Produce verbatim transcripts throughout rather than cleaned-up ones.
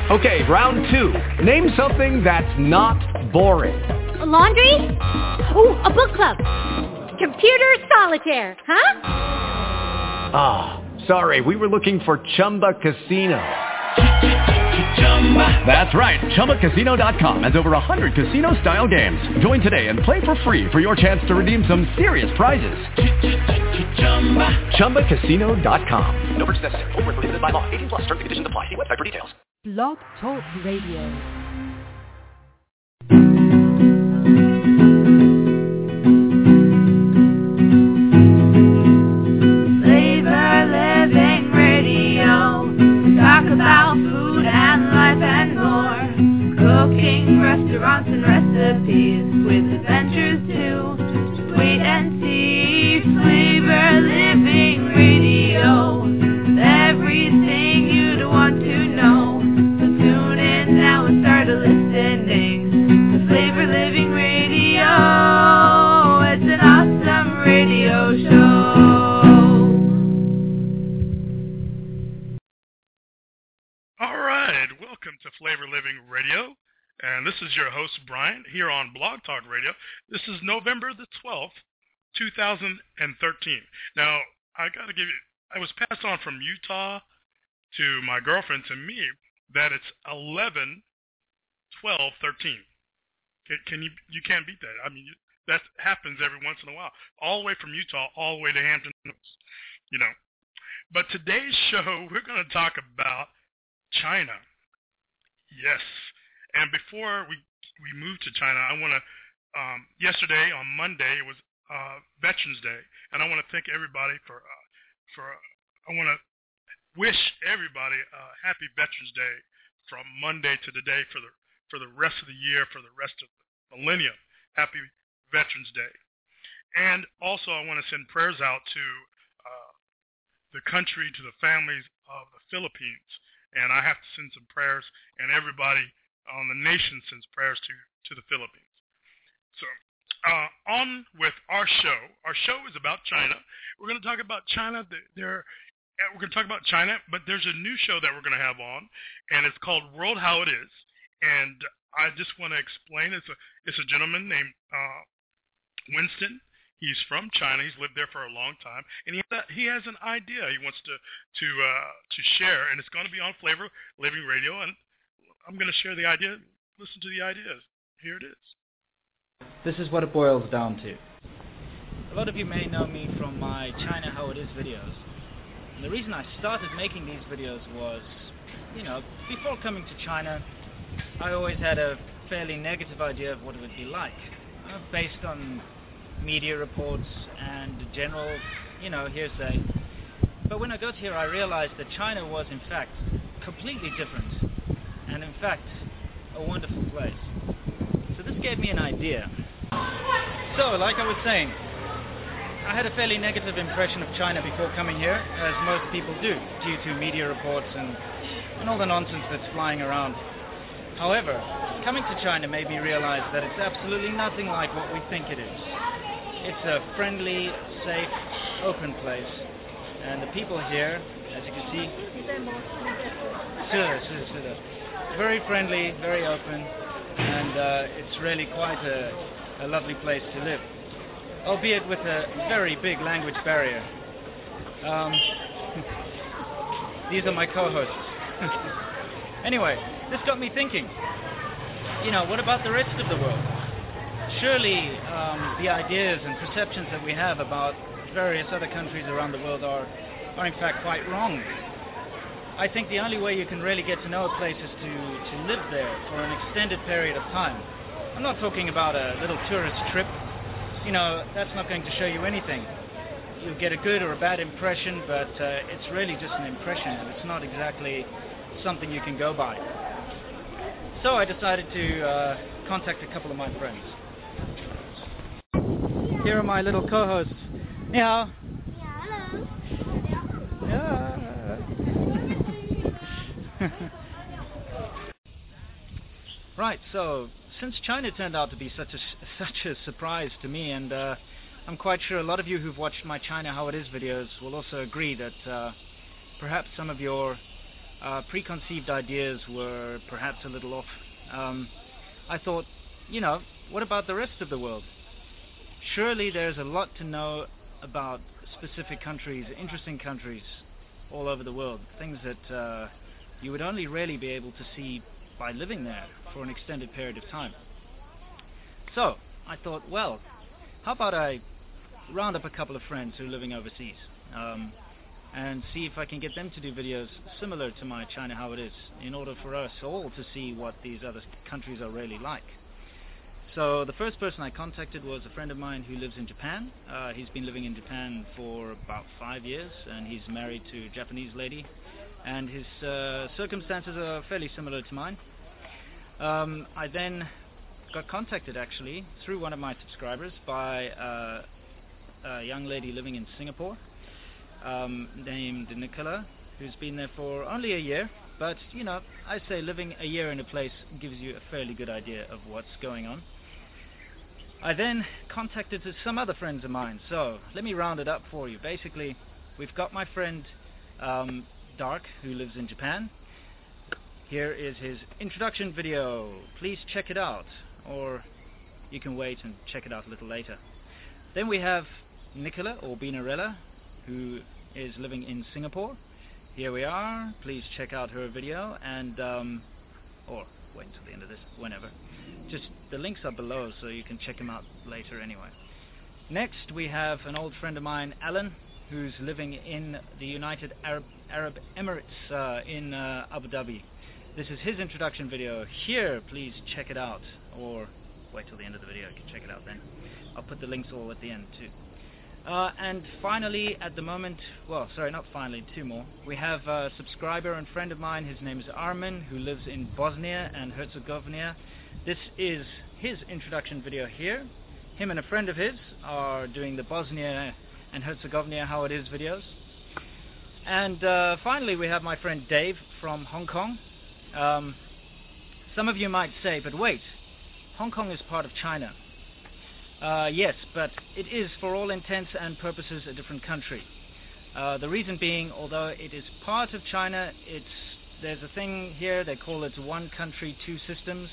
Okay, round two. Name something that's not boring. A laundry? Ooh, a book club. Computer solitaire, huh? Ah, oh, sorry, we were looking for Chumba Casino. That's right, Chumba Casino dot com has over one hundred casino-style games. Join today and play for free for your chance to redeem some serious prizes. Chumba Casino dot com. No purchase necessary. Void where prohibited by law. eighteen plus. Terms and conditions apply. See website for details. Blog Talk Radio. Flavor Living Radio. We talk about food and life and more. Cooking, restaurants and recipes with adventures too. Wait and see. Flavor Living Radio. With everything you'd want to know. So tune in now and start listening to Flavor Living Radio. It's an awesome radio show. All right, welcome to Flavor Living Radio, and this is your host, Brian, here on Blog Talk Radio. This is November the twelfth, two thousand thirteen. Now, I got to give you, I was passed on from Utah to my girlfriend to me that it's eleven twelve thirteen. Can, can you, you can't beat that. I mean, you, that happens every once in a while, all the way from Utah, all the way to Hampton Roads, you know. But today's show, we're going to talk about China. Yes. And before we we move to China, I want to, um, yesterday on Monday, it was uh, Veterans Day, and I want to thank everybody for, uh, for uh, I want to wish everybody a happy Veterans Day from Monday to today for the for the rest of the year, for the rest of the millennium. Happy Veterans Day. And also I want to send prayers out to uh, the country, to the families of the Philippines. And I have to send some prayers, and everybody on the nation sends prayers to, to the Philippines. So uh, on with our show. Our show is about China. We're going to talk about China. There, we're going to talk about China, but there's a new show that we're going to have on, and it's called World How It Is. And I just want to explain. It's a it's a gentleman named uh, Winston. He's from China. He's lived there for a long time, and he he has an idea he wants to to uh, to share, and it's going to be on Flavor Living Radio. And I'm going to share the idea. Listen to the ideas. Here it is. This is what it boils down to. A lot of you may know me from my China How It Is videos. And the reason I started making these videos was, you know, before coming to China, I always had a fairly negative idea of what it would be like, uh, based on media reports and general, you know, hearsay. But when I got here, I realized that China was, in fact, completely different, and in fact, a wonderful place. So this gave me an idea. So, like I was saying, I had a fairly negative impression of China before coming here, as most people do, due to media reports and, and all the nonsense that's flying around. However, coming to China made me realize that it's absolutely nothing like what we think it is. It's a friendly, safe, open place. And the people here, as you can see, very friendly, very open, and uh, it's really quite a, a lovely place to live, albeit with a very big language barrier. Um, these are my co-hosts. Anyway, this got me thinking, you know, what about the rest of the world? Surely um, the ideas and perceptions that we have about various other countries around the world are, are in fact quite wrong. I think the only way you can really get to know a place is to, to live there for an extended period of time. I'm not talking about a little tourist trip. You know, that's not going to show you anything. You'll get a good or a bad impression, but uh, it's really just an impression, and it's not exactly something you can go by. So I decided to uh, contact a couple of my friends. Here are my little co-hosts. Ni hao. Yeah. Right, so since China turned out to be such a such a surprise to me, and uh, I'm quite sure a lot of you who've watched my China How It Is videos will also agree that uh, perhaps some of your uh, preconceived ideas were perhaps a little off. Um, I thought, you know, what about the rest of the world? Surely there's a lot to know about specific countries, interesting countries all over the world, things that uh, you would only really be able to see by living there for an extended period of time. So I thought, well, how about I round up a couple of friends who are living overseas um, and see if I can get them to do videos similar to my China How It Is, in order for us all to see what these other countries are really like. So the first person I contacted was a friend of mine who lives in Japan. Uh, he's been living in Japan for about five years, and he's married to a Japanese lady, and his uh, circumstances are fairly similar to mine. Um, I then got contacted, actually, through one of my subscribers by uh, a young lady living in Singapore um, named Nicola, who's been there for only a year. But, you know, I say living a year in a place gives you a fairly good idea of what's going on. I then contacted some other friends of mine, so let me round it up for you. Basically, we've got my friend um, Dark, who lives in Japan. Here is his introduction video. Please check it out, or you can wait and check it out a little later. Then we have Nicola, or Binarella, who is living in Singapore. Here we are. Please check out her video, and um, or wait until the end of this, whenever. Just the links are below, so you can check them out later anyway. Next, we have an old friend of mine, Alan, who's living in the United Arab, Arab Emirates uh, in uh, Abu Dhabi. This is his introduction video. Here, please check it out, or wait till the end of the video, you can check it out then. I'll put the links all at the end too. Uh, and finally, at the moment, well, sorry, not finally, two more. We have a subscriber and friend of mine. His name is Armin, who lives in Bosnia and Herzegovina. This is his introduction video here. Him and a friend of his are doing the Bosnia and Herzegovina How It Is videos. And uh, finally, we have my friend Dave from Hong Kong. Um, some of you might say, but wait, Hong Kong is part of China. Uh, yes, but it is, for all intents and purposes, a different country. Uh, the reason being, although it is part of China, it's there's a thing here, they call it one country, two systems.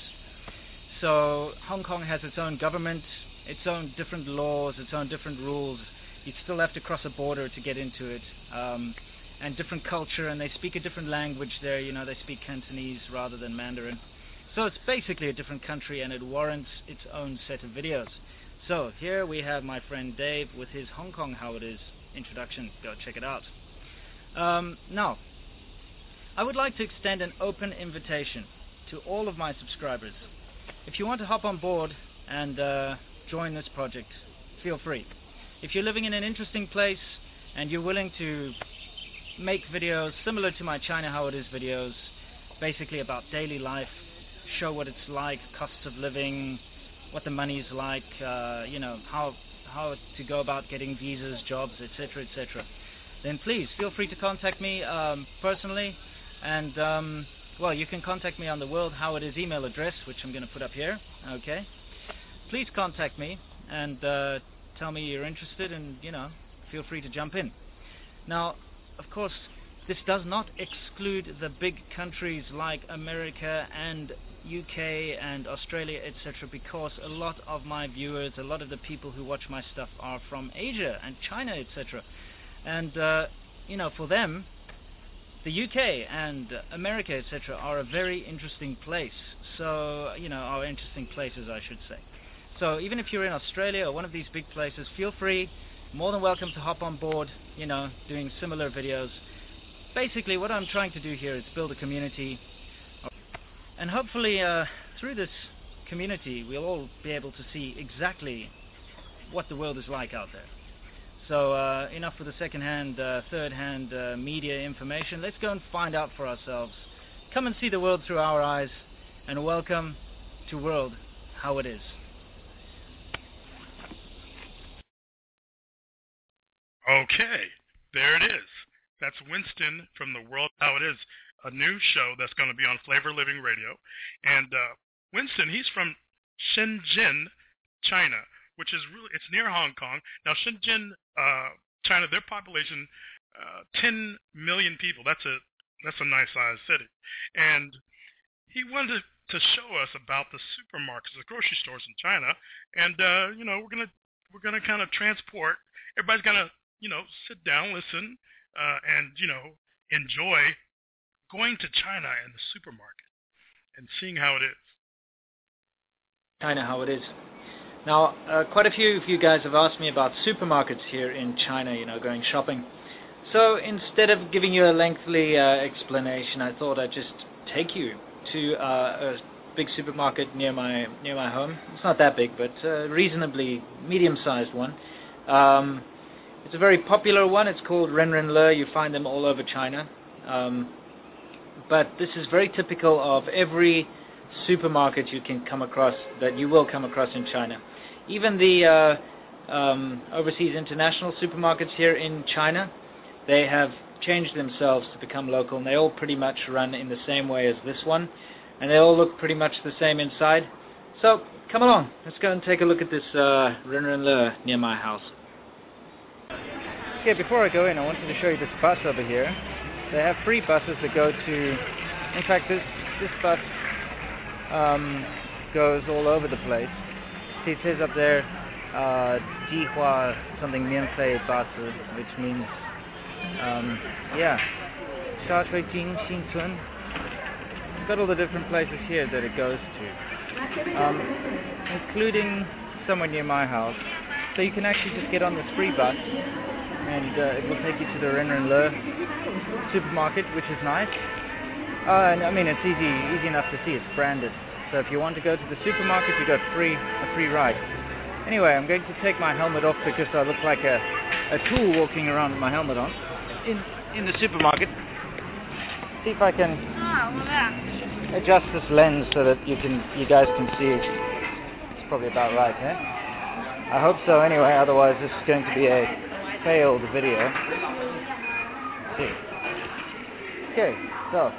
So Hong Kong has its own government, its own different laws, its own different rules. You still have to cross a border to get into it. Um, and different culture, and they speak a different language there. You know, they speak Cantonese rather than Mandarin. So it's basically a different country, and it warrants its own set of videos. So here we have my friend Dave with his Hong Kong How It Is introduction. Go check it out. Um, now, I would like to extend an open invitation to all of my subscribers. If you want to hop on board and uh, join this project, feel free. If you're living in an interesting place and you're willing to make videos similar to my China How It Is videos, basically about daily life, show what it's like, costs of living, what the money's like, uh, you know, how how to go about getting visas, jobs, et cetera, et cetera, then please feel free to contact me um, personally. And um, well, you can contact me on the World How It Is email address, which I'm going to put up here. Okay, please contact me and uh, tell me you're interested, and you know, feel free to jump in. Now, of course, this does not exclude the big countries like America and U K and Australia, et cetera, because a lot of my viewers, a lot of the people who watch my stuff are from Asia and China, et cetera. And uh, you know, for them, the U K and America, et cetera, are a very interesting place. So, you know, are interesting places, I should say. So even if you're in Australia or one of these big places, feel free, more than welcome to hop on board, you know, doing similar videos. Basically, what I'm trying to do here is build a community. And hopefully, uh, through this community, we'll all be able to see exactly what the world is like out there. So, uh, enough with the second-hand, uh, third-hand uh, media information. Let's go and find out for ourselves. Come and see the world through our eyes, and welcome to World How It Is. Okay, there it is. That's Winston from the World How It Is, a new show that's going to be on Flavor Living Radio. And uh, Winston, he's from Shenzhen, China, which is really, it's near Hong Kong. Now, Shenzhen, uh, China, their population, uh, ten million people. That's a That's a nice sized city. And he wanted to show us about the supermarkets, the grocery stores in China. And, uh, you know, we're going to we're gonna kind of transport. Everybody's going to, you know, sit down, listen, uh, and, you know, enjoy going to China and the supermarket and seeing how it is. China, how it is. Now, uh, quite a few of you guys have asked me about supermarkets here in China, you know, going shopping. So instead of giving you a lengthy uh, explanation, I thought I'd just take you to uh, a big supermarket near my near my home. It's not that big, but a reasonably medium-sized one. Um, it's a very popular one. It's called Renrenle. You find them all over China. Um, but this is very typical of every supermarket you can come across, that you will come across in China. Even the uh, um, overseas international supermarkets here in China, they have changed themselves to become local, and they all pretty much run in the same way as this one, and they all look pretty much the same inside. So come along, let's go and take a look at this uh, Renrenle near my house. Okay, before I go in, I wanted to show you this bus over here. They have free buses that go to, in fact this, this bus um, goes all over the place. See, it says up there, uh, Jihua something Mianfei Bazi, which means, um, yeah, Sha Chui Jing Xin Cun. It's got all the different places here that it goes to, um, including somewhere near my house. So you can actually just get on this free bus, and uh, it will take you to the Renrenle supermarket, which is nice. Uh, and I mean, it's easy, easy enough to see. It's branded. So if you want to go to the supermarket, you got free, a free ride. Anyway, I'm going to take my helmet off because I look like a, a tool walking around with my helmet on in in the supermarket. See if I can adjust this lens so that you can, you guys can see. It's probably about right, eh? I hope so. Anyway, otherwise this is going to be a failed video. Let's see. Okay, so.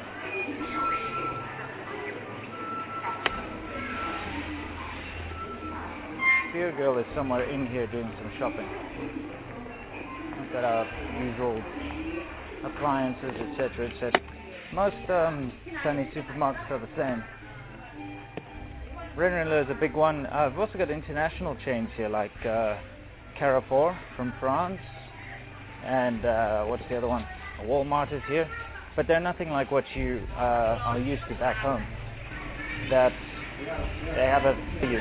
Beer Girl is somewhere in here doing some shopping. We've got our usual appliances, et cetera, et cetera. Most um, Chinese supermarkets are the same. Renrenle is a big one. Uh, I've also got international chains here, like uh, Carrefour from France, and uh, what's the other one? Walmart is here, but they're nothing like what you uh, are used to back home. That they have a value.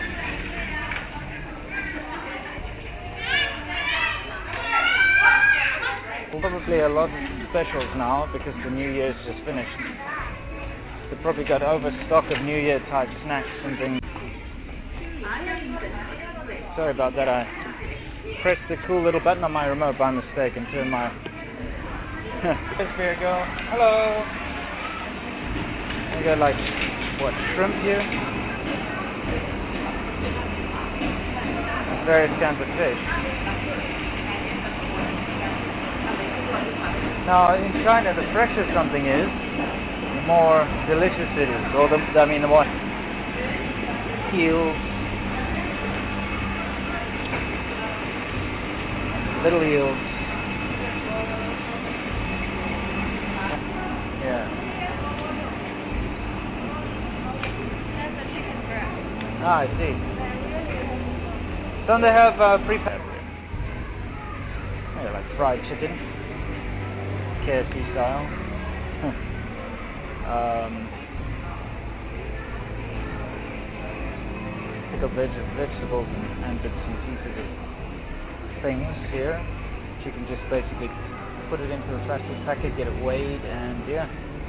Probably a lot of specials now because the New Year's just finished. They probably got overstock of New Year type snacks and things. Sorry about that, I pressed the cool little button on my remote by mistake and turned my... There's Beer Girl. Hello! We got like, what, shrimp here? Various kinds of fish. Now, in China, the fresher something is, the more delicious it is. Or the, I mean, the more eels, little eels. Yeah. Ah, I see. Don't they have uh, prepared? Yeah, like fried chicken. K F C style. um, pickled veg vegetables and, and bits and pieces of things here. You can just basically put it into a plastic packet, get it weighed, and yeah.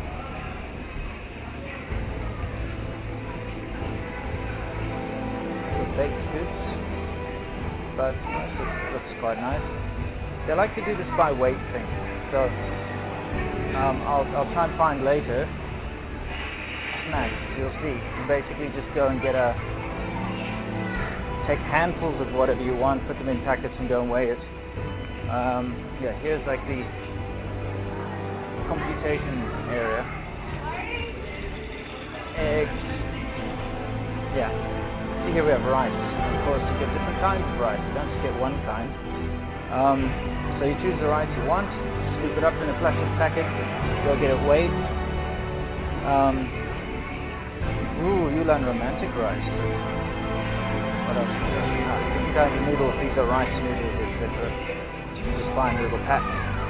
Little baked goods, but uh, it looks quite nice. They like to do this by weight thing. So um, I'll, I'll try and find later snacks. You'll see. You basically just go and get a, take handfuls of whatever you want, put them in packets and go and weigh it. Um, yeah, here's like the computation area. Eggs. Yeah. See, here we have rice. And of course, you get different kinds of rice. You don't just get one kind. Um, so you choose the rice you want. scoop it up in a plastic packet, go get it weighed. Um, ooh, Yulin romantic rice. What else? Ah, different kinds of noodles. These are rice noodles, et cetera. You can just buy in a little pack.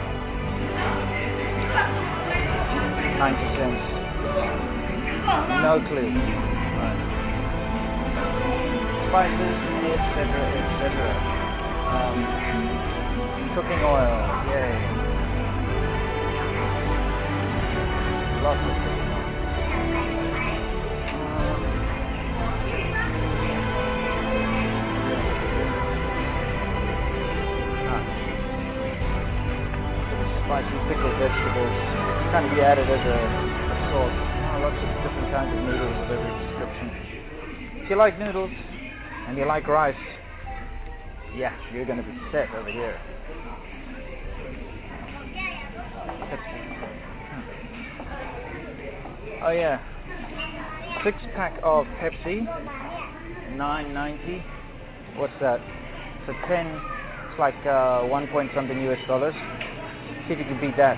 ninety cents. No clue. Right. Spices, et cetera, et cetera. Um, cooking oil, yay. Lots of cooking oil. Ah. Spicy pickled vegetables. Kind of be added as a, a sauce. Oh, lots of different kinds of noodles of every description. If you like noodles and you like rice, yeah, you're going to be set over here. Oh yeah, six pack of Pepsi, nine ninety. What's that? So ten. It's like uh, one point something U S dollars. See if you can beat that.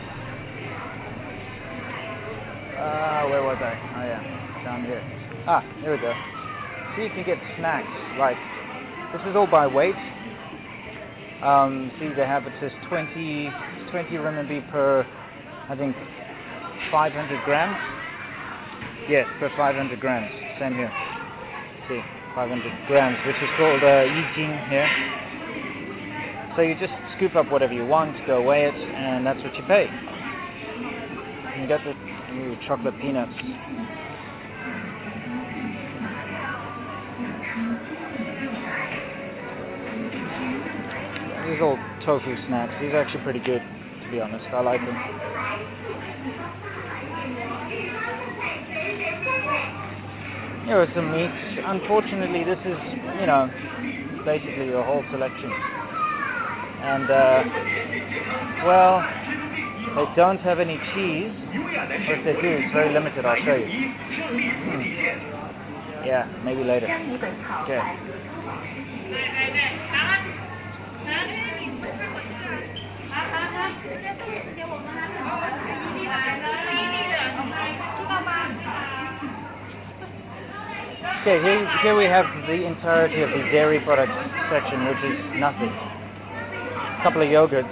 Uh, where was I? Oh yeah, down here. Ah, here we go. See if you can get snacks. Like, this is all by weight. Um, see, they have, it says twenty, twenty renminbi per, I think, five hundred grams. Yes, per five hundred grams. Same here. See, five hundred grams, which is called uh, yijing here. So you just scoop up whatever you want, go weigh it, and that's what you pay. And you got the ooh, chocolate peanuts. These are all tofu snacks. These are actually pretty good, to be honest. I like them. Here are some meats. Unfortunately, this is, you know, basically your whole selection. And, uh, well, they don't have any cheese. Or if they do, it's very limited. I'll show you. Hmm. Yeah, maybe later. Okay. Okay, here, here we have the entirety of the dairy products section, which is nothing. A couple of yogurts.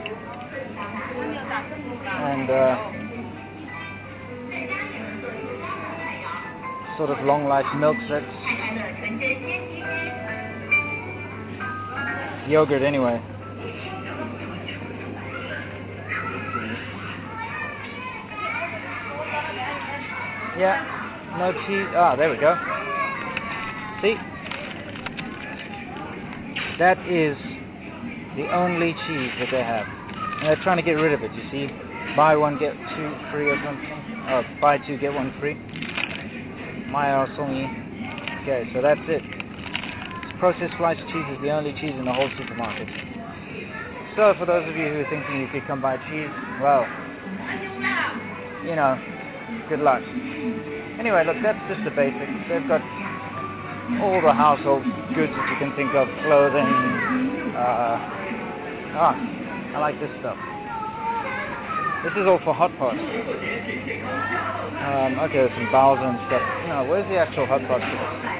And uh, sort of long life milk sets. Yogurt anyway. Yeah, no cheese. Ah, there we go. See? That is the only cheese that they have. And they're trying to get rid of it, you see? Buy one, get two free or something. Oh, buy two, get one free. Maya Songyi. Okay, so that's it. Processed sliced cheese is the only cheese in the whole supermarket. So for those of you who are thinking you could come buy cheese, well, you know, good luck. Anyway, look, that's just the basics. They've got all the household goods that you can think of, clothing. Uh, ah, I like this stuff. This is all for hot pot. Um, okay, there's some bowls and stuff. No, where's the actual hot pot?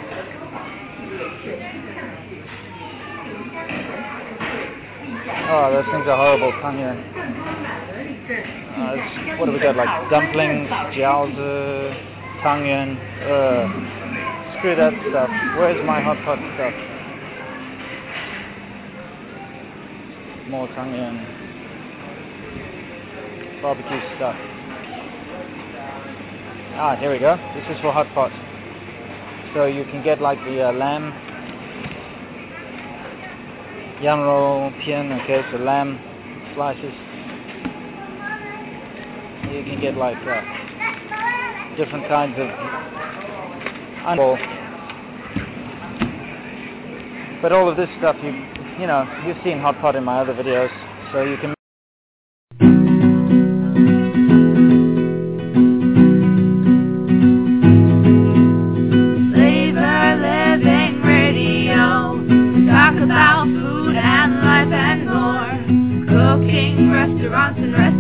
Oh, those things are horrible. Tangyuan. Uh, what do we got? Like dumplings, jiaozi, tangyuan. Uh, screw that stuff. Where's my hot pot stuff? More tangyuan. Barbecue stuff. Ah, here we go. This is for hot pot. So you can get like the uh, lamb. Yanro pian, okay, so lamb slices. You can get like uh, different kinds of animal. But all of this stuff, you you know, you've seen hot pot in my other videos, so you can. Flavor Living Radio. Talk about food and life and more. Cooking, restaurants and recipes.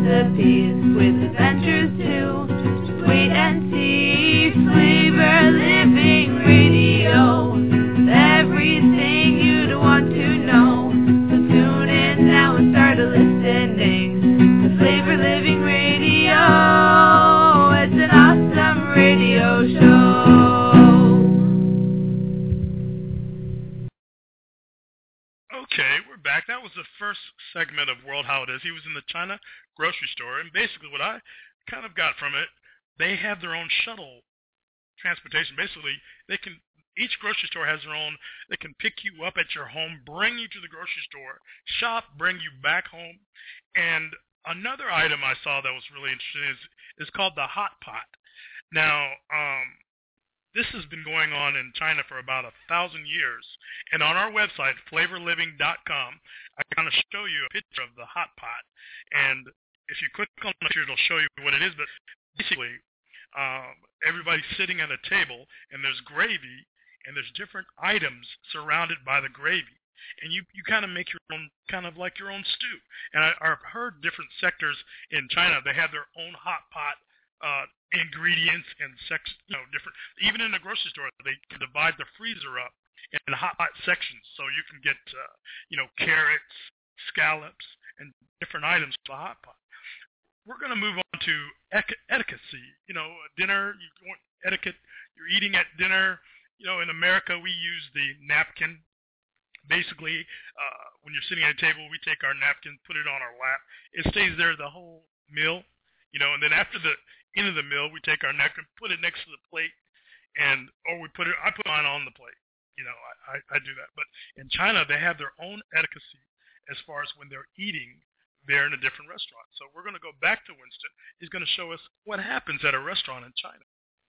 was the first segment of World How It Is. He was in the China grocery store, and basically what I kind of got from it, they have their own shuttle transportation. Basically, they can each grocery store has their own. They can pick you up at your home, bring you to the grocery store, shop, bring you back home. And another item I saw that was really interesting is is called the hot pot. Now, um, this has been going on in China for about a thousand years. And on our website, flavor living dot com, I kind of show you a picture of the hot pot. And if you click on the picture, it'll show you what it is. But basically, um, everybody's sitting at a table, and there's gravy, and there's different items surrounded by the gravy. And you, you kind of make your own, kind of like your own stew. And I, I've heard different sectors in China, they have their own hot pot uh, ingredients and sex, you know, different. Even in the grocery store, they can divide the freezer up in hot pot sections, so you can get, uh, you know, carrots, scallops, and different items for the hot pot. We're going to move on to etiquette. You know, dinner, you want etiquette. You're eating at dinner. You know, in America, we use the napkin. Basically, uh, when you're sitting at a table, we take our napkin, put it on our lap. It stays there the whole meal. You know, and then after the end of the meal, we take our napkin, put it next to the plate, and or we put it. I put mine on the plate. You know, I, I, I do that. But in China, they have their own etiquette as far as when they're eating there in a different restaurant. So we're going to go back to Winston. He's going to show us what happens at a restaurant in China.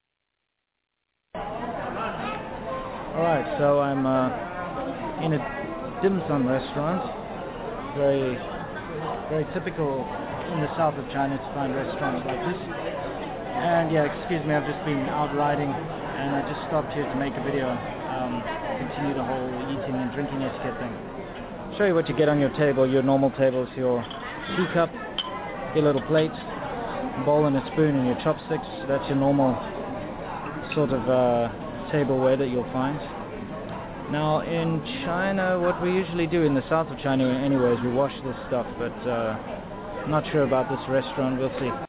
All right, so I'm uh, in a dim sum restaurant. Very, very typical in the south of China to find restaurants like this. And yeah, excuse me, I've just been out riding, and I just stopped here to make a video, um, continue the whole eating and drinking etiquette thing. Show you what you get on your table. Your normal table is your teacup, your little plate, a bowl and a spoon, and your chopsticks. That's your normal sort of uh, tableware that you'll find. Now in China, what we usually do in the south of China anyway is we wash this stuff, but uh, I'm not sure about this restaurant. We'll see.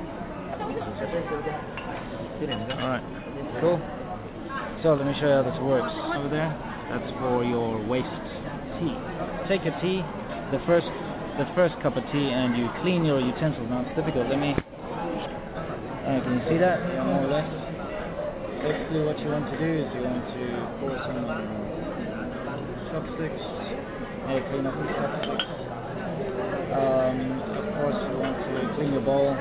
Alright, cool. So let me show you how this works. Over there, that's for your waste tea. Take your tea, the first the first cup of tea, and you clean your utensils. Now it's difficult. Let me... Uh, can you see that? More or less. Basically what you want to do is you want to pour some chopsticks. Yeah, clean up the chopsticks. Um, of course you want to clean your bowl.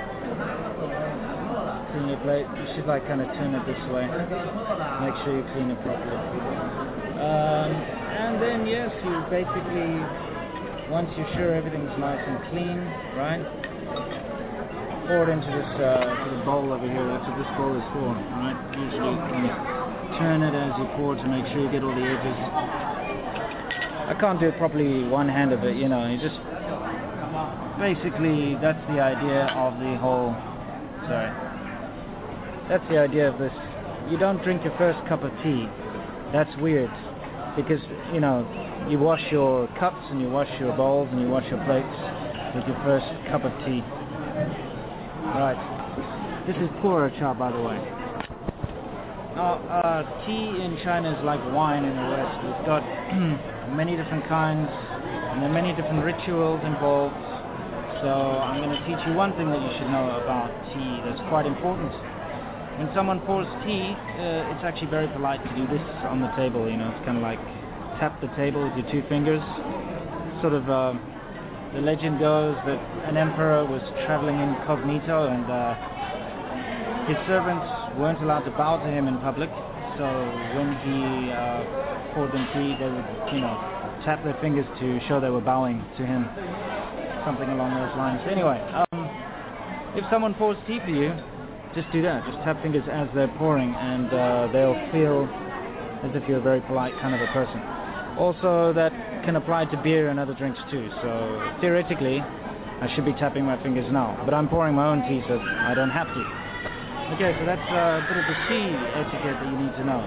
Clean your plate. You should like kind of turn it this way. Make sure you clean it properly. Um, and then yes, you basically, once you're sure everything's nice and clean, right? Pour it into this uh, sort of bowl over here. That's what this bowl is for, right? Usually you can turn it as you pour to make sure you get all the edges. I can't do it properly one-handed, but you know, you just basically that's the idea of the whole. Sorry, that's the idea of this. You don't drink your first cup of tea. That's weird, because you know you wash your cups and you wash your bowls and you wash your plates with your first cup of tea. Right. This is pu'er cha, by the way. Now, uh, tea in China is like wine in the West. It's got many different kinds, and there are many different rituals involved. So I'm going to teach you one thing that you should know about tea that's quite important. When someone pours tea, uh, it's actually very polite to do this on the table. You know, it's kind of like tap the table with your two fingers. Sort of. Uh, The legend goes that an emperor was traveling incognito, and uh, his servants weren't allowed to bow to him in public. So when he uh, poured them tea, they would, you know, tap their fingers to show they were bowing to him. Something along those lines. Anyway, um, if someone pours tea for you, just do that. Just tap fingers as they're pouring, and uh, they'll feel as if you're a very polite kind of a person. Also, that can apply to beer and other drinks too. So theoretically, I should be tapping my fingers now, but I'm pouring my own tea, so I don't have to. Okay, so that's uh, a bit of the tea etiquette that you need to know.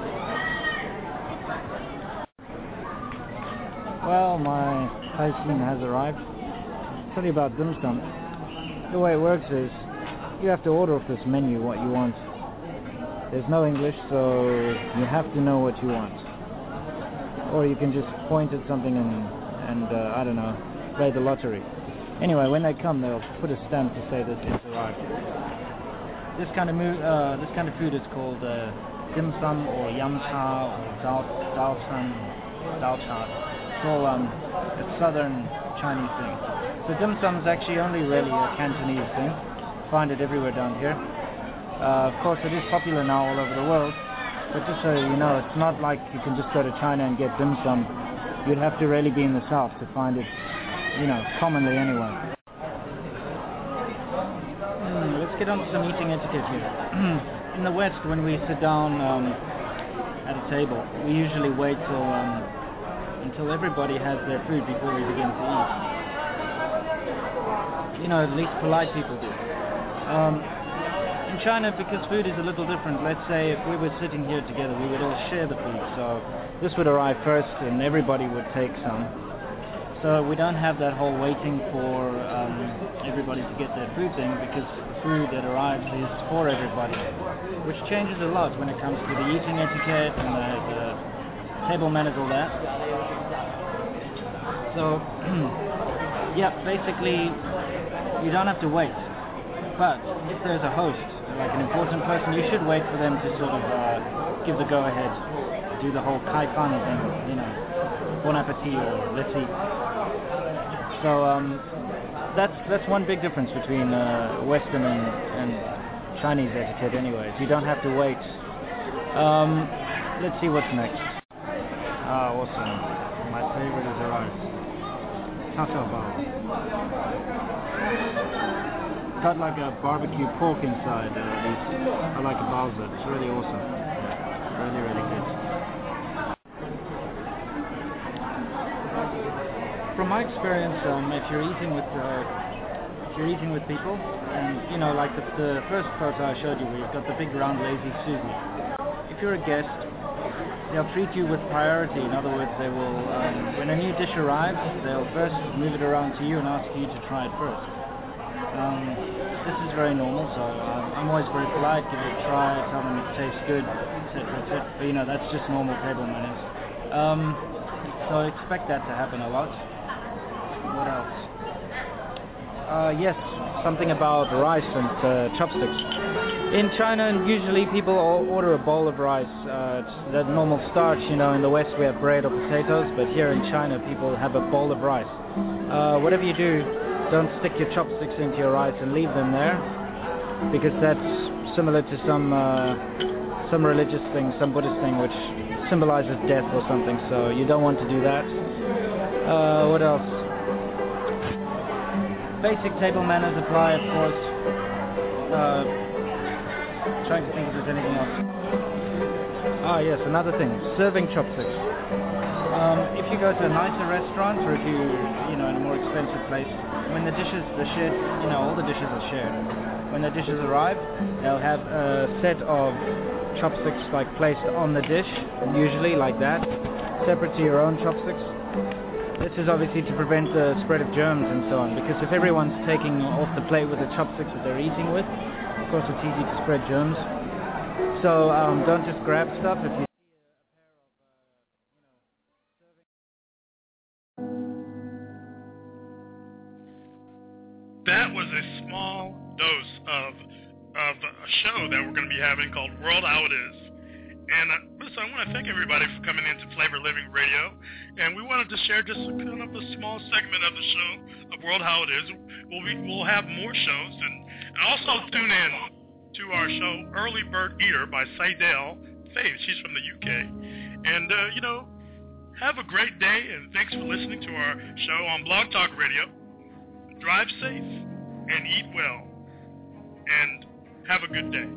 Well, my Tyson has arrived. I'll tell you about dim sum. The way it works is you have to order off this menu what you want. There's no English, so you have to know what you want. Or you can just point at something and and, uh, I don't know, play the lottery. Anyway, when they come, they'll put a stamp to say that it's arrived. This kind of mo- uh, this kind of food is called uh, dim sum or yam cha or dao dao chan, dao cha. It's all um, a southern Chinese thing. So dim sum is actually only really a Cantonese thing. Find it everywhere down here. Uh, of course, it is popular now all over the world. But just so you know, it's not like you can just go to China and get dim sum. You'd have to really be in the south to find it, you know, commonly anyway. Mm, let's get on to some eating etiquette here. In the West, when we sit down um, at a table, we usually wait till um, until everybody has their food before we begin to eat. You know, at least polite people do. Um, in China, because food is a little different, let's say if we were sitting here together, we would all share the food. So this would arrive first and everybody would take some. So we don't have that whole waiting for um, everybody to get their food thing, because the food that arrives is for everybody, which changes a lot when it comes to the eating etiquette and the, the table manners, all that. So, yeah, basically, you don't have to wait. But if there's a host, like an important person, you should wait for them to sort of uh, give the go-ahead, do the whole kai fan thing, you know, bon appetit or let's eat. So um, that's that's one big difference between uh, Western and, and Chinese etiquette anyways. You don't have to wait. Um, let's see what's next. Ah, awesome. My favorite is arrived. Taco bao. It's got like a barbecue pork inside, uh, at least. I like a baozi. It's really awesome. Really, really good. From my experience, um, if you're eating with uh, if you're eating with people, and you know, like the, the first photo I showed you, where you've got the big round lazy Susie. If you're a guest, they'll treat you with priority. In other words, they will, um, when a new dish arrives, they'll first move it around to you and ask you to try it first. Um, this is very normal, so um, I'm always very polite, give it a try, tell them it tastes good, et cetera, et cetera. But you know, that's just normal table manners. Um, so expect that to happen a lot. What else? Uh, yes, something about rice and uh, chopsticks. In China, usually people all order a bowl of rice. Uh, it's the normal starch, you know. In the West, we have bread or potatoes, but here in China, people have a bowl of rice. Uh, whatever you do, don't stick your chopsticks into your rice and leave them there, because that's similar to some uh, some religious thing, some Buddhist thing, which symbolizes death or something. So you don't want to do that. Uh, what else? Basic table manners apply, of course. Uh, trying to think if there's anything else. Ah, yes, another thing, serving chopsticks. Um, if you go to a nicer restaurant, or if you, you know, in a more expensive place, when the dishes, the shared, you know, all the dishes are shared. When the dishes arrive, they'll have a set of chopsticks like placed on the dish, usually like that, separate to your own chopsticks. This is obviously to prevent the spread of germs and so on, because if everyone's taking off the plate with the chopsticks that they're eating with, of course it's easy to spread germs. So um, don't just grab stuff. If you That was a small dose of of a show that we're going to be having called World How It Is. And uh, listen, I want to thank everybody for coming into Flavor Living Radio. And we wanted to share just a, kind of a small segment of the show of World How It Is. We'll be, we'll have more shows, and, and also tune in to our show Early Bird Eater by Seidel Faith. She's from the U K. And uh, you know, have a great day, and thanks for listening to our show on Blog Talk Radio. Drive safe and eat well, and have a good day.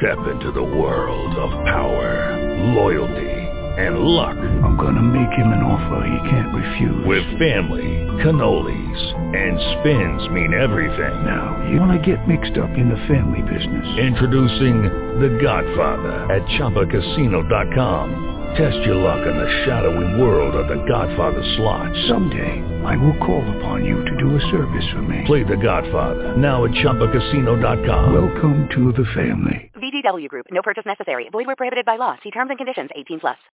Step into the world of power, loyalty, and luck. I'm gonna make him an offer he can't refuse. With family, cannolis, and spins mean everything. Now, you wanna get mixed up in the family business. Introducing The Godfather at Chumba Casino dot com. Test your luck in the shadowy world of The Godfather slot. Someday, I will call upon you to do a service for me. Play The Godfather, now at Chumba Casino dot com. Welcome to the family. V G W Group. No purchase necessary. Void where prohibited by law. See terms and conditions. eighteen plus.